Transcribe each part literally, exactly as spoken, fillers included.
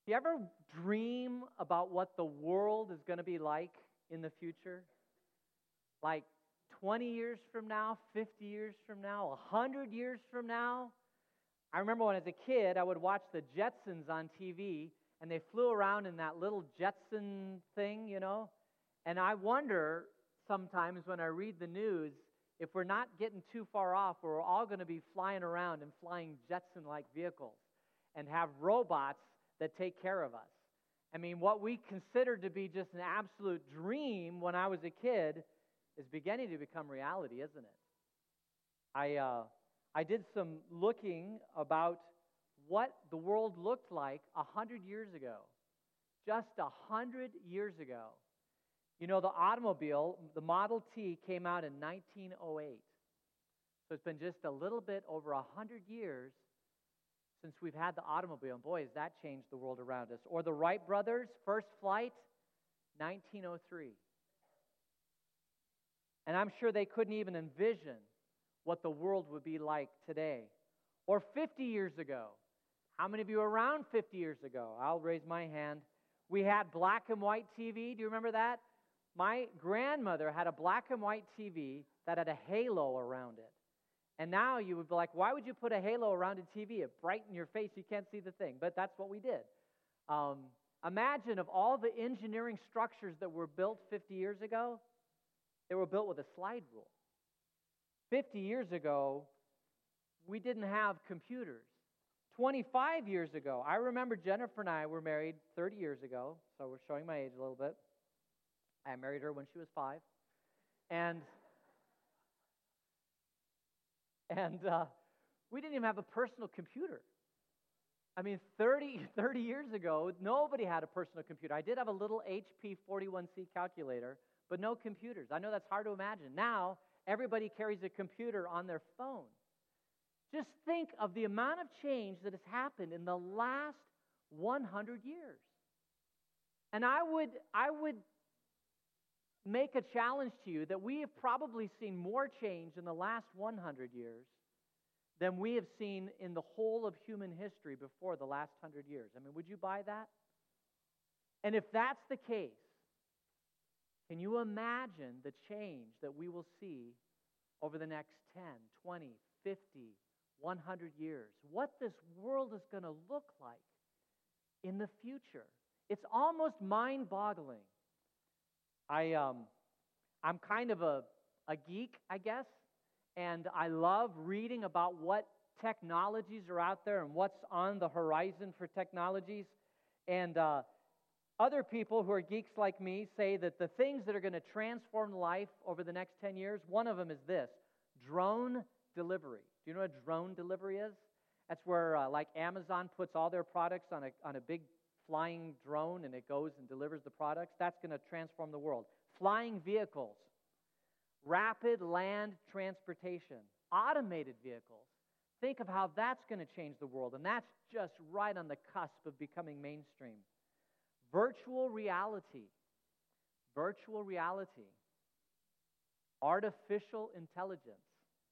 Do you ever dream about what the world is going to be like in the future? Like twenty years from now, fifty years from now, one hundred years from now? I remember when I was a kid, I would watch the Jetsons on T V, and they flew around in that little Jetson thing, you know? And I wonder sometimes when I read the news, if we're not getting too far off, we're all going to be flying around and flying Jetson-like vehicles and have robots that take care of us. I mean, what we considered to be just an absolute dream when I was a kid is beginning to become reality, isn't it? I uh, I did some looking about what the world looked like a hundred years ago, just a hundred years ago. You know, the automobile, the Model T, came out in nineteen oh eight. So it's been just a little bit over a hundred years since we've had the automobile. And boy, has that changed the world around us. Or the Wright brothers, first flight, nineteen oh three. And I'm sure they couldn't even envision what the world would be like today. Or fifty years ago. How many of you were around fifty years ago? I'll raise my hand. We had black and white T V. Do you remember that? My grandmother had a black and white T V that had a halo around it. And now you would be like, why would you put a halo around a T V? It brightened your face. You can't see the thing. But that's what we did. Um, imagine of all the engineering structures that were built fifty years ago, they were built with a slide rule. fifty years ago, we didn't have computers. twenty-five years ago, I remember Jennifer and I were married thirty years ago, so we're showing my age a little bit. I married her when she was five. And And uh, we didn't even have a personal computer. I mean, thirty, thirty years ago, nobody had a personal computer. I did have a little H P forty-one C calculator, but no computers. I know that's hard to imagine. Now, everybody carries a computer on their phone. Just think of the amount of change that has happened in the last one hundred years. And I would, I would make a challenge to you that we have probably seen more change in the last one hundred years than we have seen in the whole of human history before the last one hundred years. I mean, would you buy that? And if that's the case, can you imagine the change that we will see over the next ten, twenty, fifty, one hundred years? What this world is going to look like in the future. It's almost mind-boggling. I, um, I'm kind of a, a geek, I guess, and I love reading about what technologies are out there and what's on the horizon for technologies. And uh, other people who are geeks like me say that the things that are going to transform life over the next ten years, one of them is this, drone delivery. Do you know what drone delivery is? That's where, uh, like Amazon puts all their products on a, on a big flying drone and it goes and delivers the products. That's going to transform the world. Flying vehicles, rapid land transportation, automated vehicles. Think of how that's going to change the world, and that's just right on the cusp of becoming mainstream. Virtual reality, virtual reality, artificial intelligence,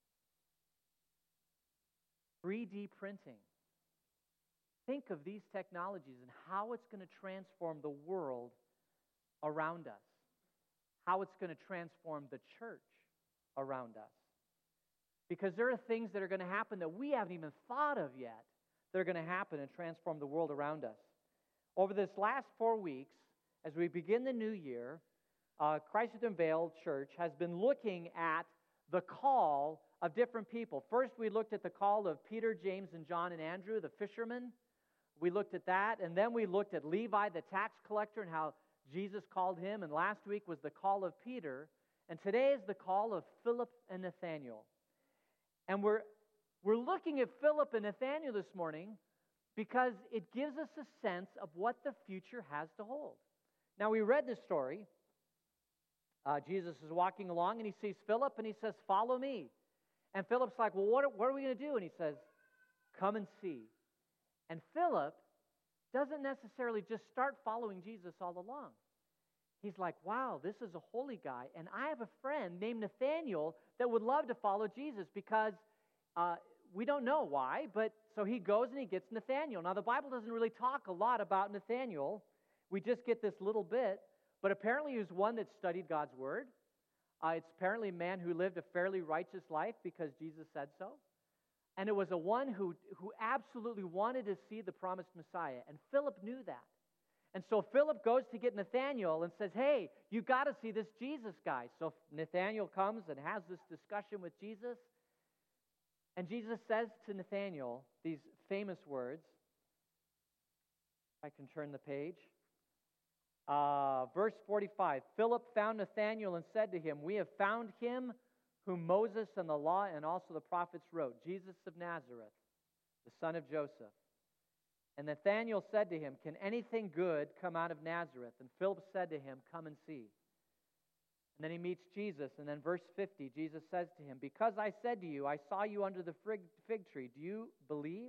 three D printing. Think of these technologies and how it's going to transform the world around us, how it's going to transform the church around us. Because there are things that are going to happen that we haven't even thought of yet that are going to happen and transform the world around us. Over this last four weeks, as we begin the new year, uh, Christ Unveiled Church has been looking at the call of different people. First, we looked at the call of Peter, James, and John and Andrew, the fishermen. We looked at that, and then we looked at Levi, the tax collector, and how Jesus called him. And last week was the call of Peter, and today is the call of Philip and Nathaniel. And we're we're looking at Philip and Nathaniel this morning because it gives us a sense of what the future has to hold. Now, we read this story. Uh, Jesus is walking along, and he sees Philip, and he says, "Follow me." And Philip's like, "Well, what are, what are we going to do?" And he says, "Come and see." And Philip doesn't necessarily just start following Jesus all along. He's like, wow, this is a holy guy, and I have a friend named Nathaniel that would love to follow Jesus because uh, we don't know why, but so he goes and he gets Nathanael. Now, the Bible doesn't really talk a lot about Nathanael. We just get this little bit, but apparently he was one that studied God's word. Uh, it's apparently a man who lived a fairly righteous life because Jesus said so. And it was a one who, who absolutely wanted to see the promised Messiah. And Philip knew that. And so Philip goes to get Nathanael and says, hey, you got to see this Jesus guy. So Nathanael comes and has this discussion with Jesus. And Jesus says to Nathanael these famous words. If I can turn the page. Uh, verse forty-five, Philip found Nathanael and said to him, we have found him whom Moses and the law and also the prophets wrote, Jesus of Nazareth, the son of Joseph. And Nathanael said to him, can anything good come out of Nazareth? And Philip said to him, come and see. And then he meets Jesus, and then verse fifty, Jesus says to him, because I said to you, I saw you under the fig, fig tree, do you believe?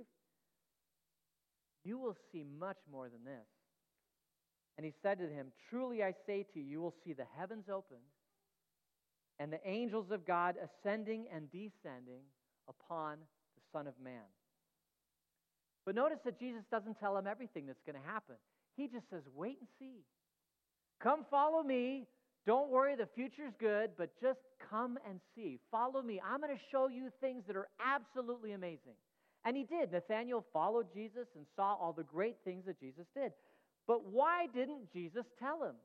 You will see much more than this. And he said to him, truly I say to you, you will see the heavens opened and the angels of God ascending and descending upon the Son of Man. But notice that Jesus doesn't tell him everything that's going to happen. He just says, wait and see. Come follow me. Don't worry, the future's good, but just come and see. Follow me. I'm going to show you things that are absolutely amazing. And he did. Nathanael followed Jesus and saw all the great things that Jesus did. But why didn't Jesus tell him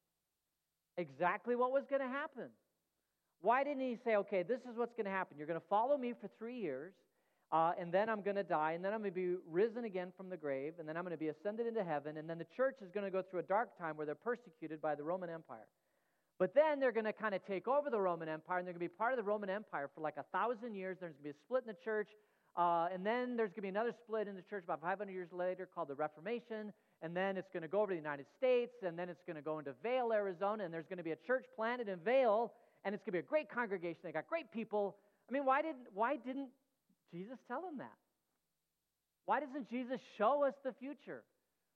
exactly what was going to happen? Why didn't he say, okay, this is what's going to happen. You're going to follow me for three years, uh, and then I'm going to die, and then I'm going to be risen again from the grave, and then I'm going to be ascended into heaven, and then the church is going to go through a dark time where they're persecuted by the Roman Empire. But then they're going to kind of take over the Roman Empire, and they're going to be part of the Roman Empire for like a thousand years. There's going to be a split in the church, uh, and then there's going to be another split in the church about five hundred years later called the Reformation. And then it's going to go over to the United States, and then it's going to go into Vail, Arizona, and there's going to be a church planted in Vail, and it's going to be a great congregation. They got great people. I mean, why didn't why didn't Jesus tell them that? Why doesn't Jesus show us the future?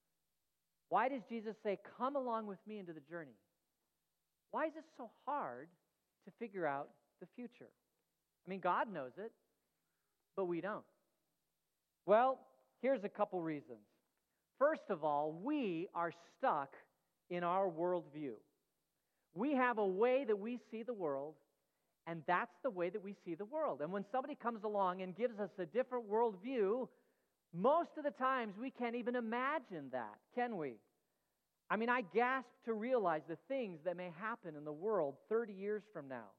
Why does Jesus say, come along with me into the journey? Why is it so hard to figure out the future? I mean, God knows it, but we don't. Well, here's a couple reasons. First of all, we are stuck in our worldview. We have a way that we see the world, and that's the way that we see the world. And when somebody comes along and gives us a different worldview, most of the times we can't even imagine that, can we? I mean, I gasp to realize the things that may happen in the world thirty years from now.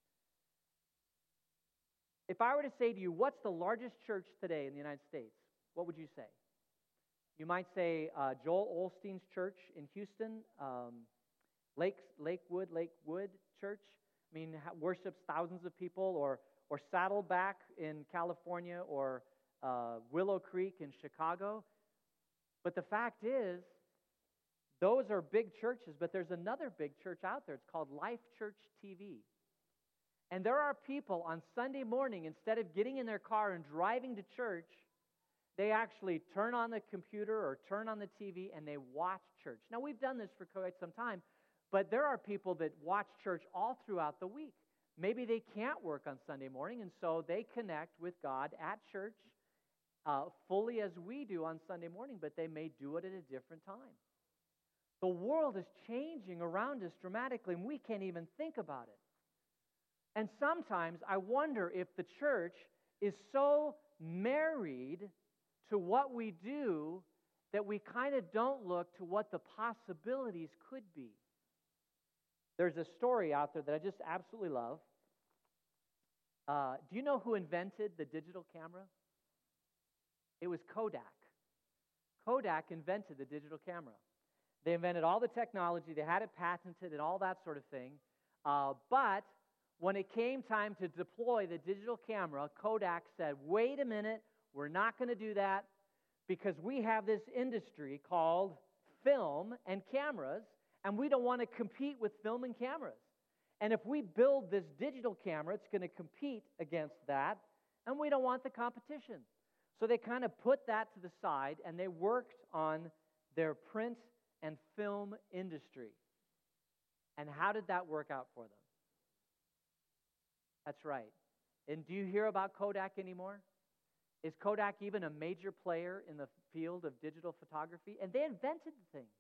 If I were to say to you, what's the largest church today in the United States? What would you say? You might say uh, Joel Osteen's church in Houston, um, Lake, Lakewood, Lakewood Church. I mean, ha- worships thousands of people, or or Saddleback in California, or uh, Willow Creek in Chicago. But the fact is, those are big churches, but there's another big church out there. It's called Life Church T V. And there are people on Sunday morning, instead of getting in their car and driving to church, they actually turn on the computer or turn on the T V and they watch church. Now, we've done this for quite some time, but there are people that watch church all throughout the week. Maybe they can't work on Sunday morning, and so they connect with God at church uh, fully as we do on Sunday morning, but they may do it at a different time. The world is changing around us dramatically, and we can't even think about it. And sometimes I wonder if the church is so married to what we do that we kind of don't look to what the possibilities could be. There's a story out there that I just absolutely love. Uh, do you know who invented the digital camera? It was Kodak. Kodak invented the digital camera. They invented all the technology. They had it patented and all that sort of thing. Uh, but when it came time to deploy the digital camera, Kodak said, wait a minute, we're not going to do that because we have this industry called film and cameras, and we don't want to compete with film and cameras. And if we build this digital camera, it's going to compete against that, and we don't want the competition. So they kind of put that to the side, and they worked on their print and film industry. And how did that work out for them? That's right. And do you hear about Kodak anymore? Is Kodak even a major player in the field of digital photography? And they invented the thing.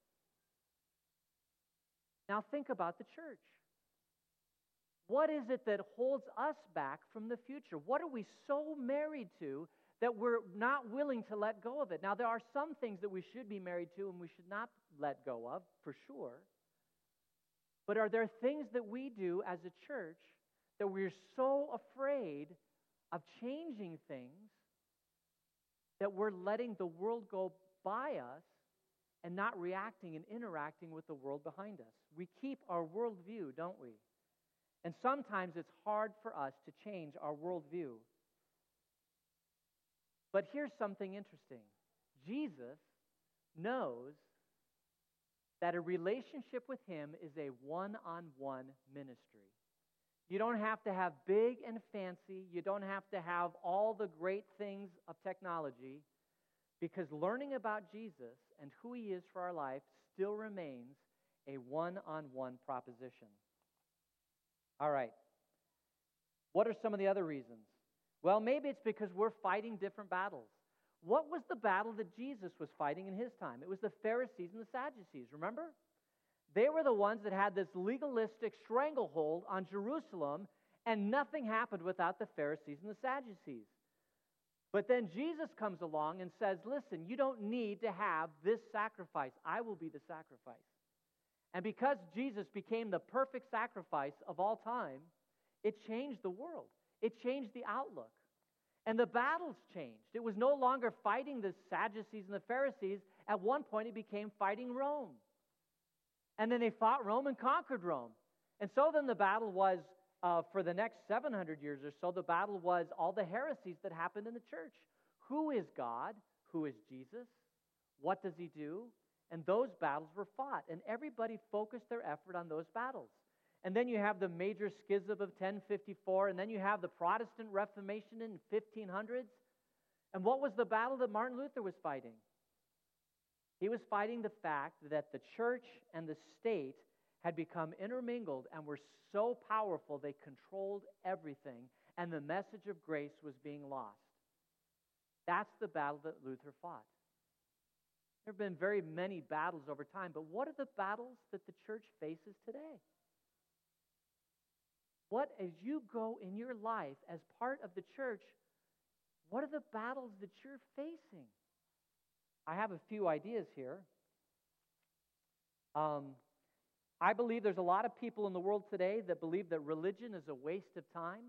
Now think about the church. What is it that holds us back from the future? What are we so married to that we're not willing to let go of it? Now, there are some things that we should be married to and we should not let go of, for sure. But are there things that we do as a church that we're so afraid of changing things that we're letting the world go by us and not reacting and interacting with the world behind us? We keep our worldview, don't we? And sometimes it's hard for us to change our worldview. But here's something interesting. Jesus knows that a relationship with him is a one-on-one ministry. You don't have to have big and fancy. You don't have to have all the great things of technology, because learning about Jesus and who he is for our life still remains a one-on-one proposition. All right. What are some of the other reasons? Well, maybe it's because we're fighting different battles. What was the battle that Jesus was fighting in his time? It was the Pharisees and the Sadducees, remember? They were the ones that had this legalistic stranglehold on Jerusalem, and nothing happened without the Pharisees and the Sadducees. But then Jesus comes along and says, listen, you don't need to have this sacrifice. I will be the sacrifice. And because Jesus became the perfect sacrifice of all time, it changed the world. It changed the outlook. And the battles changed. It was no longer fighting the Sadducees and the Pharisees. At one point, it became fighting Rome. And then they fought Rome and conquered Rome. And so then the battle was, uh, for the next seven hundred years or so, the battle was all the heresies that happened in the church. Who is God? Who is Jesus? What does he do? And those battles were fought. And everybody focused their effort on those battles. And then you have the major schism of ten fifty-four, and then you have the Protestant Reformation in fifteen hundreds. And what was the battle that Martin Luther was fighting? He was fighting the fact that the church and the state had become intermingled and were so powerful they controlled everything, and the message of grace was being lost. That's the battle that Luther fought. There have been very many battles over time, but what are the battles that the church faces today? What, as you go in your life as part of the church, what are the battles that you're facing? I have a few ideas here. Um, I believe there's a lot of people in the world today that believe that religion is a waste of time.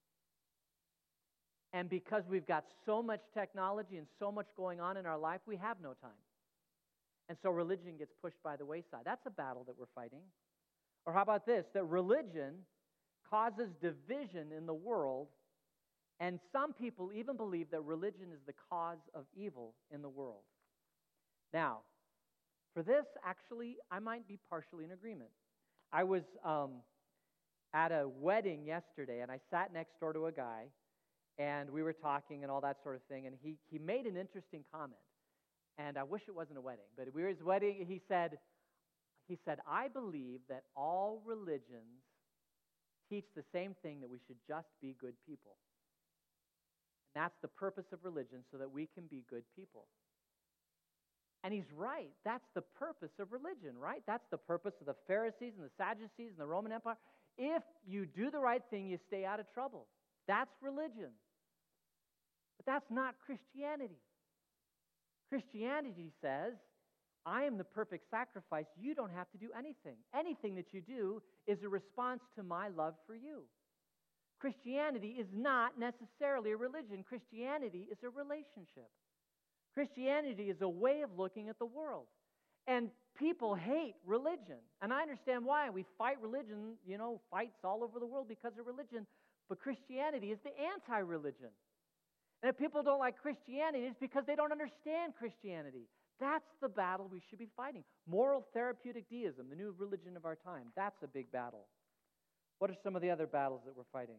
And because we've got so much technology and so much going on in our life, we have no time. And so religion gets pushed by the wayside. That's a battle that we're fighting. Or how about this? That religion causes division in the world, and some people even believe that religion is the cause of evil in the world. Now, for this, actually, I might be partially in agreement. I was um, at a wedding yesterday, and I sat next door to a guy, and we were talking and all that sort of thing, and he, he made an interesting comment. And I wish it wasn't a wedding, but we were at his wedding, he said, he said, I believe that all religions teach the same thing, that we should just be good people. And that's the purpose of religion, so that we can be good people. And he's right. That's the purpose of religion, right? That's the purpose of the Pharisees and the Sadducees and the Roman Empire. If you do the right thing, you stay out of trouble. That's religion. But that's not Christianity. Christianity says, I am the perfect sacrifice. You don't have to do anything. Anything that you do is a response to my love for you. Christianity is not necessarily a religion. Christianity is a relationship. Christianity is a way of looking at the world. And people hate religion. And I understand why. We fight religion, you know, fights all over the world because of religion. But Christianity is the anti-religion. And if people don't like Christianity, it's because they don't understand Christianity. That's the battle we should be fighting. Moral therapeutic deism, the new religion of our time. That's a big battle. What are some of the other battles that we're fighting?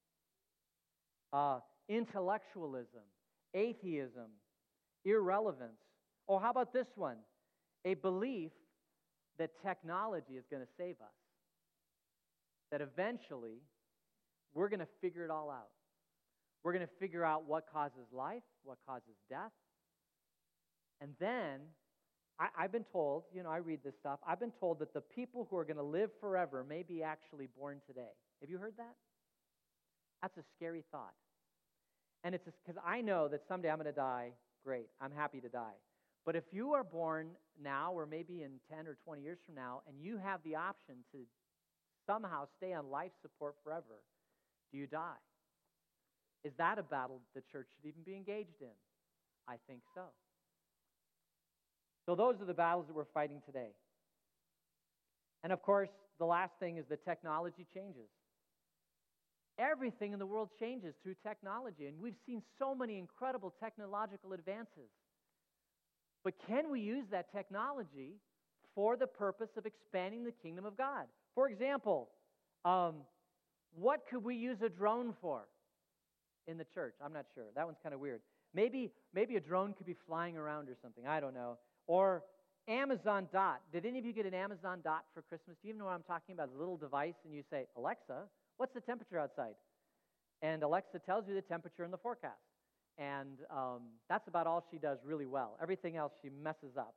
Uh, intellectualism, atheism, irrelevance. Oh, how about this one? A belief that technology is going to save us. That eventually we're going to figure it all out. We're going to figure out what causes life, what causes death. And then, I, I've been told, you know, I read this stuff, I've been told that the people who are going to live forever may be actually born today. Have you heard that? That's a scary thought. And it's because I know that someday I'm going to die. Great, I'm happy to die. But if you are born now, or maybe in ten or twenty years from now, and you have the option to somehow stay on life support forever, do you die? Is that a battle the church should even be engaged in? I think so. So those are the battles that we're fighting today. And of course, the last thing is that technology changes. Everything in the world changes through technology, and we've seen so many incredible technological advances. But can we use that technology for the purpose of expanding the kingdom of God? For example, um, what could we use a drone for in the church? I'm not sure. That one's kind of weird. Maybe, maybe a drone could be flying around or something. I don't know. Or Amazon Dot. Did any of you get an Amazon Dot for Christmas? Do you even know what I'm talking about? A little device, and you say, Alexa, what's the temperature outside? And Alexa tells you the temperature and the forecast. And um, that's about all she does really well. Everything else she messes up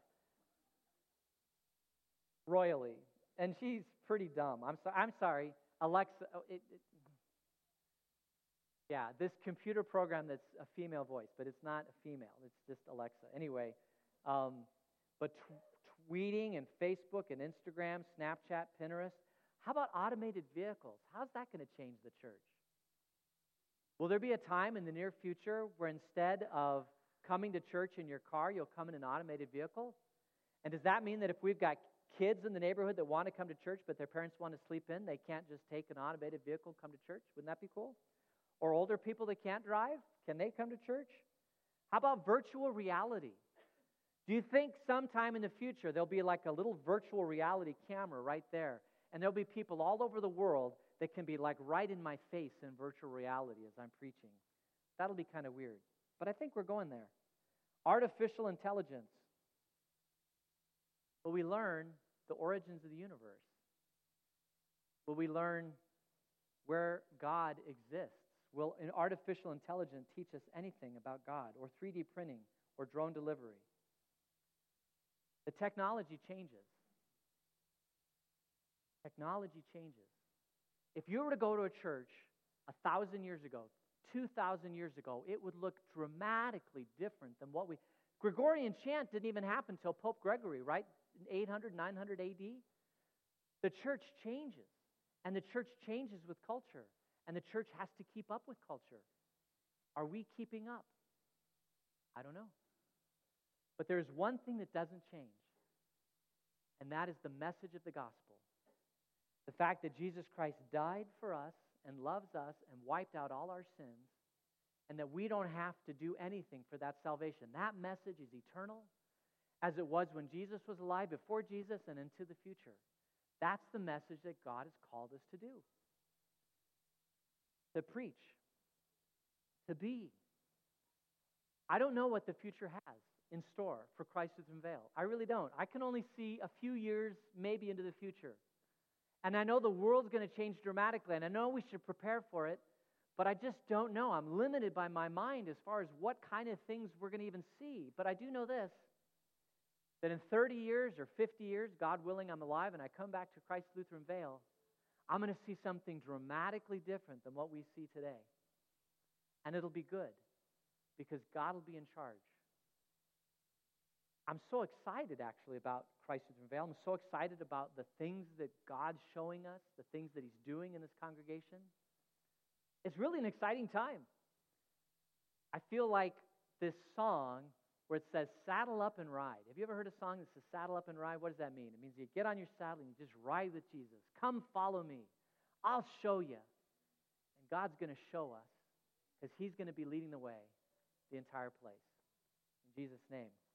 royally. And she's pretty dumb. I'm, so, I'm sorry. Alexa, oh, it, it, yeah, this computer program that's a female voice, but it's not a female. It's just Alexa. Anyway, um, but t- tweeting and Facebook and Instagram, Snapchat, Pinterest. How about automated vehicles? How's that going to change the church? Will there be a time in the near future where instead of coming to church in your car, you'll come in an automated vehicle? And does that mean that if we've got kids in the neighborhood that want to come to church but their parents want to sleep in, they can't just take an automated vehicle and come to church? Wouldn't that be cool? Or older people that can't drive, can they come to church? How about virtual reality? Do you think sometime in the future there'll be like a little virtual reality camera right there, and there'll be people all over the world that can be like right in my face in virtual reality as I'm preaching? That'll be kind of weird. But I think we're going there. Artificial intelligence. Will we learn the origins of the universe? Will we learn where God exists? Will an artificial intelligence teach us anything about God, or three D printing, or drone delivery? The technology changes. Technology changes. If you were to go to a church a thousand years ago, two thousand years ago, it would look dramatically different than what we... Gregorian chant didn't even happen until Pope Gregory, right? In eight hundred, nine hundred A D. The church changes, and the church changes with culture, and the church has to keep up with culture. Are we keeping up? I don't know. But there's one thing that doesn't change, and that is the message of the gospel. The fact that Jesus Christ died for us and loves us and wiped out all our sins, and that we don't have to do anything for that salvation. That message is eternal, as it was when Jesus was alive, before Jesus, and into the future. That's the message that God has called us to do. To preach. To be. I don't know what the future has in store for Christ Lutheran Vale. I really don't. I can only see a few years, maybe into the future. And I know the world's going to change dramatically, and I know we should prepare for it, but I just don't know. I'm limited by my mind as far as what kind of things we're going to even see. But I do know this, that in thirty years or fifty years, God willing, I'm alive, and I come back to Christ Lutheran Vale, I'm going to see something dramatically different than what we see today. And it'll be good, because God will be in charge. I'm so excited, actually, about Christ Lutheran Vale. I'm so excited about the things that God's showing us, the things that He's doing in this congregation. It's really an exciting time. I feel like this song where it says, saddle up and ride. Have you ever heard a song that says, saddle up and ride? What does that mean? It means you get on your saddle and you just ride with Jesus. Come follow me. I'll show you. And God's going to show us, because He's going to be leading the way the entire place. In Jesus' name.